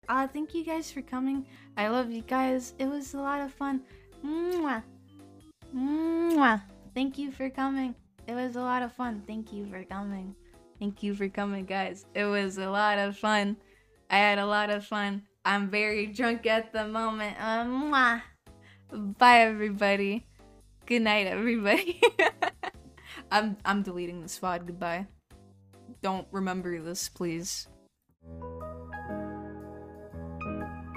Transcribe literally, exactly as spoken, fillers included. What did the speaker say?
Uh, thank you guys for coming. I love you guys. It was a lot of fun. Mwah. Mwah. Thank you for coming. It was a lot of fun. Thank you for coming. Thank you for coming, guys. It was a lot of fun. I had a lot of fun. I'm very drunk at the moment. Uh, mwah. Bye, everybody. Good night, everybody. I'm I'm deleting this V O D. Goodbye. Don't remember this, please.